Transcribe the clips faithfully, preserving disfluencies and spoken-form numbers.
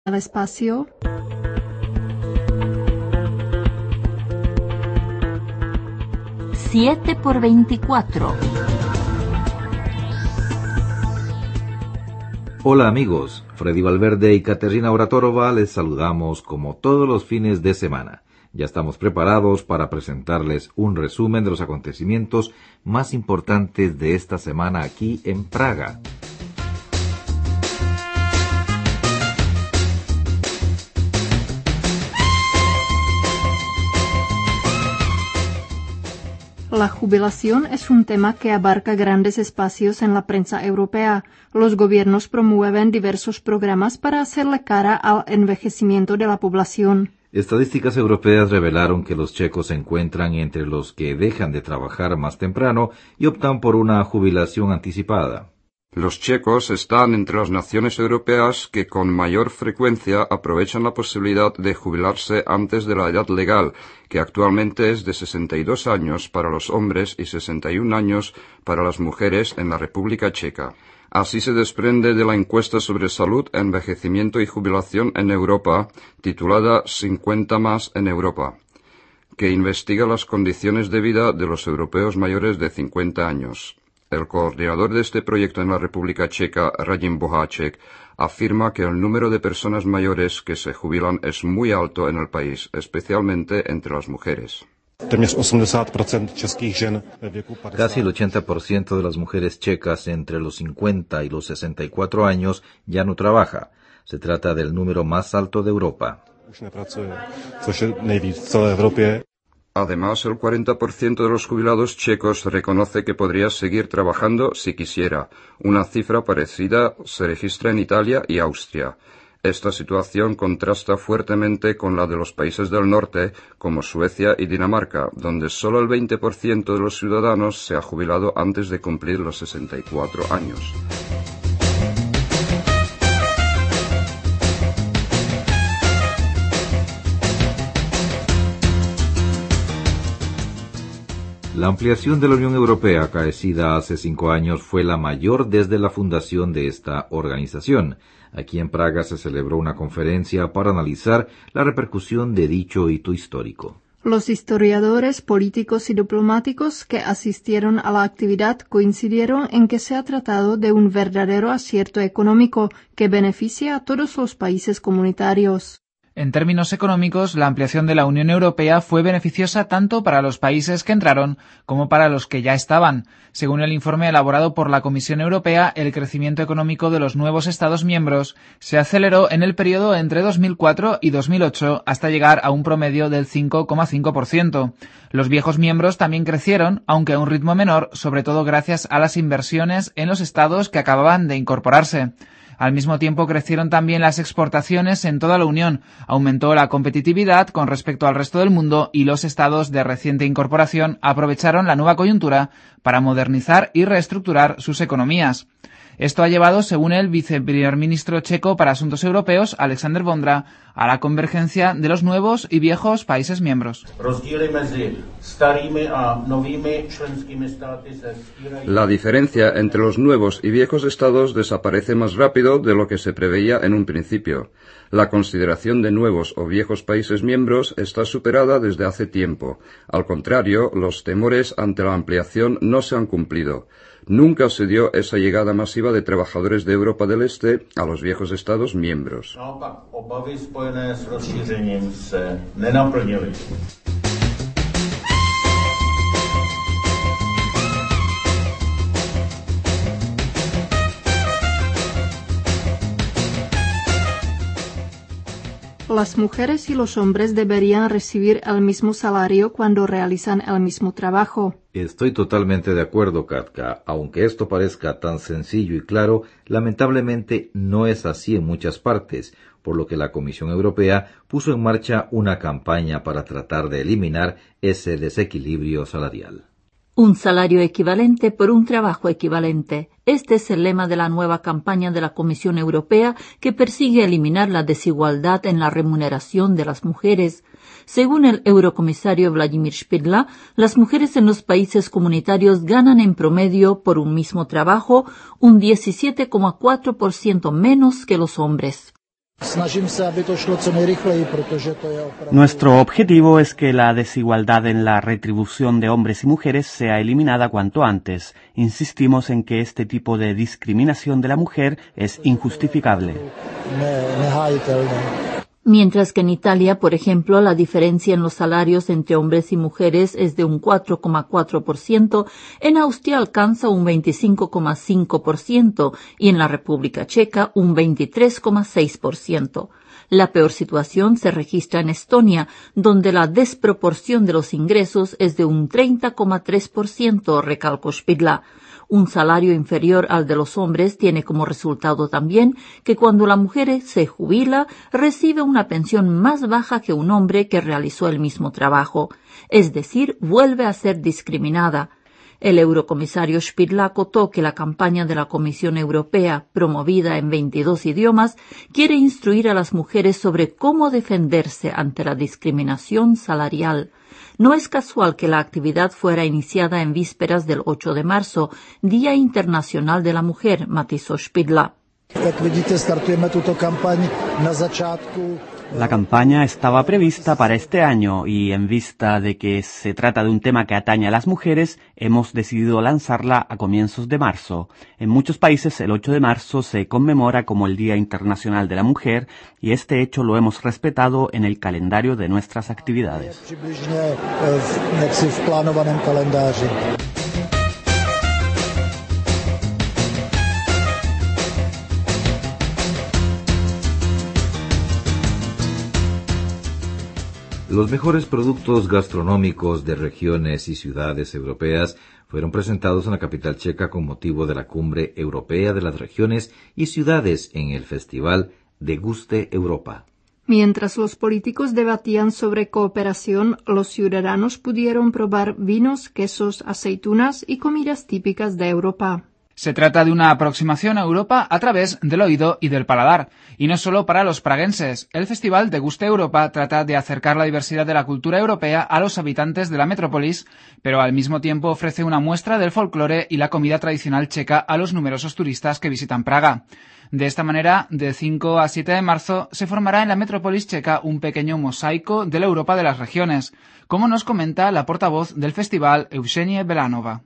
El espacio. siete por veinticuatro. Hola amigos, Freddy Valverde y Caterina Oratorova les saludamos como todos los fines de semana. Ya estamos preparados para presentarles un resumen de los acontecimientos más importantes de esta semana aquí en Praga. La jubilación es un tema que abarca grandes espacios en la prensa europea. Los gobiernos promueven diversos programas para hacerle cara al envejecimiento de la población. Estadísticas europeas revelaron que los checos se encuentran entre los que dejan de trabajar más temprano y optan por una jubilación anticipada. Los checos están entre las naciones europeas que con mayor frecuencia aprovechan la posibilidad de jubilarse antes de la edad legal, que actualmente es de sesenta y dos años para los hombres y sesenta y un años para las mujeres en la República Checa. Así se desprende de la encuesta sobre salud, envejecimiento y jubilación en Europa, titulada cincuenta más en Europa, que investiga las condiciones de vida de los europeos mayores de cincuenta años. El coordinador de este proyecto en la República Checa, Radim Boháček, afirma que el número de personas mayores que se jubilan es muy alto en el país, especialmente entre las mujeres. Casi el ochenta por ciento de las mujeres checas entre los cincuenta y los sesenta y cuatro años ya no trabaja. Se trata del número más alto de Europa. Además, el cuarenta por ciento de los jubilados checos reconoce que podría seguir trabajando si quisiera. Una cifra parecida se registra en Italia y Austria. Esta situación contrasta fuertemente con la de los países del norte, como Suecia y Dinamarca, donde solo el veinte por ciento de los ciudadanos se ha jubilado antes de cumplir los sesenta y cuatro años. La ampliación de la Unión Europea, acaecida hace cinco años, fue la mayor desde la fundación de esta organización. Aquí en Praga se celebró una conferencia para analizar la repercusión de dicho hito histórico. Los historiadores, políticos y diplomáticos que asistieron a la actividad coincidieron en que se ha tratado de un verdadero acierto económico que beneficia a todos los países comunitarios. En términos económicos, la ampliación de la Unión Europea fue beneficiosa tanto para los países que entraron como para los que ya estaban. Según el informe elaborado por la Comisión Europea, el crecimiento económico de los nuevos Estados miembros se aceleró en el periodo entre dos mil cuatro y dos mil ocho hasta llegar a un promedio del cinco coma cinco por ciento. Los viejos miembros también crecieron, aunque a un ritmo menor, sobre todo gracias a las inversiones en los estados que acababan de incorporarse. Al mismo tiempo crecieron también las exportaciones en toda la Unión, aumentó la competitividad con respecto al resto del mundo y los estados de reciente incorporación aprovecharon la nueva coyuntura para modernizar y reestructurar sus economías. Esto ha llevado, según el viceprimer ministro checo para Asuntos Europeos, Alexander Vondra, a la convergencia de los nuevos y viejos países miembros. La diferencia entre los nuevos y viejos estados desaparece más rápido de lo que se preveía en un principio. La consideración de nuevos o viejos países miembros está superada desde hace tiempo. Al contrario, los temores ante la ampliación no se han cumplido. Nunca se dio esa llegada masiva de trabajadores de Europa del Este a los viejos Estados miembros. Las mujeres y los hombres deberían recibir el mismo salario cuando realizan el mismo trabajo. Estoy totalmente de acuerdo, Katka. Aunque esto parezca tan sencillo y claro, lamentablemente no es así en muchas partes, por lo que la Comisión Europea puso en marcha una campaña para tratar de eliminar ese desequilibrio salarial. Un salario equivalente por un trabajo equivalente. Este es el lema de la nueva campaña de la Comisión Europea que persigue eliminar la desigualdad en la remuneración de las mujeres. Según el eurocomisario Vladimir Špidla, las mujeres en los países comunitarios ganan en promedio por un mismo trabajo un diecisiete coma cuatro por ciento menos que los hombres. Nuestro objetivo es que la desigualdad en la retribución de hombres y mujeres sea eliminada cuanto antes. Insistimos en que este tipo de discriminación de la mujer es injustificable. Mientras que en Italia, por ejemplo, la diferencia en los salarios entre hombres y mujeres es de un cuatro coma cuatro por ciento, en Austria alcanza un veinticinco coma cinco por ciento y en la República Checa un veintitrés coma seis por ciento. La peor situación se registra en Estonia, donde la desproporción de los ingresos es de un treinta coma tres por ciento, recalcó Spidla. Un salario inferior al de los hombres tiene como resultado también que cuando la mujer se jubila, recibe una pensión más baja que un hombre que realizó el mismo trabajo, es decir, vuelve a ser discriminada. El eurocomisario Spidla acotó que la campaña de la Comisión Europea, promovida en veintidós idiomas, quiere instruir a las mujeres sobre cómo defenderse ante la discriminación salarial. No es casual que la actividad fuera iniciada en vísperas del ocho de marzo, Día Internacional de la Mujer, matizó Spidla. La campaña estaba prevista para este año y en vista de que se trata de un tema que atañe a las mujeres, hemos decidido lanzarla a comienzos de marzo. En muchos países el ocho de marzo se conmemora como el Día Internacional de la Mujer y este hecho lo hemos respetado en el calendario de nuestras actividades. Los mejores productos gastronómicos de regiones y ciudades europeas fueron presentados en la capital checa con motivo de la Cumbre Europea de las Regiones y Ciudades en el Festival Deguste Europa. Mientras los políticos debatían sobre cooperación, los ciudadanos pudieron probar vinos, quesos, aceitunas y comidas típicas de Europa. Se trata de una aproximación a Europa a través del oído y del paladar, y no solo para los praguenses. El Festival Deguste Europa trata de acercar la diversidad de la cultura europea a los habitantes de la metrópolis, pero al mismo tiempo ofrece una muestra del folclore y la comida tradicional checa a los numerosos turistas que visitan Praga. De esta manera, de cinco a siete de marzo, se formará en la metrópolis checa un pequeño mosaico de la Europa de las regiones, como nos comenta la portavoz del festival, Eugenie Belanova.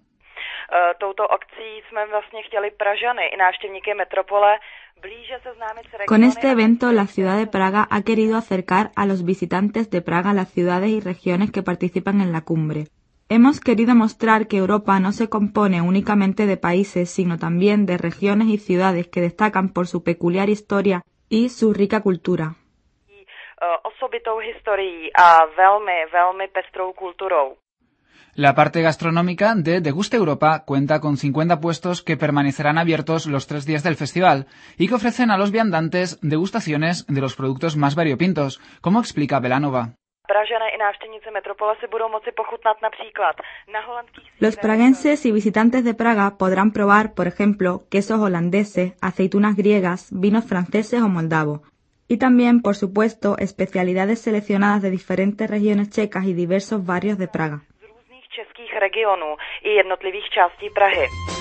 Con este evento, la ciudad de Praga ha querido acercar a los visitantes de Praga a las ciudades y regiones que participan en la cumbre. Hemos querido mostrar que Europa no se compone únicamente de países, sino también de regiones y ciudades que destacan por su peculiar historia y su rica cultura. La parte gastronómica de Deguste Europa cuenta con cincuenta puestos que permanecerán abiertos los tres días del festival y que ofrecen a los viandantes degustaciones de los productos más variopintos, como explica Belanova. Los praguenses y visitantes de Praga podrán probar, por ejemplo, quesos holandeses, aceitunas griegas, vinos franceses o moldavos. Y también, por supuesto, especialidades seleccionadas de diferentes regiones checas y diversos barrios de Praga. Českých regionů i jednotlivých částí Prahy.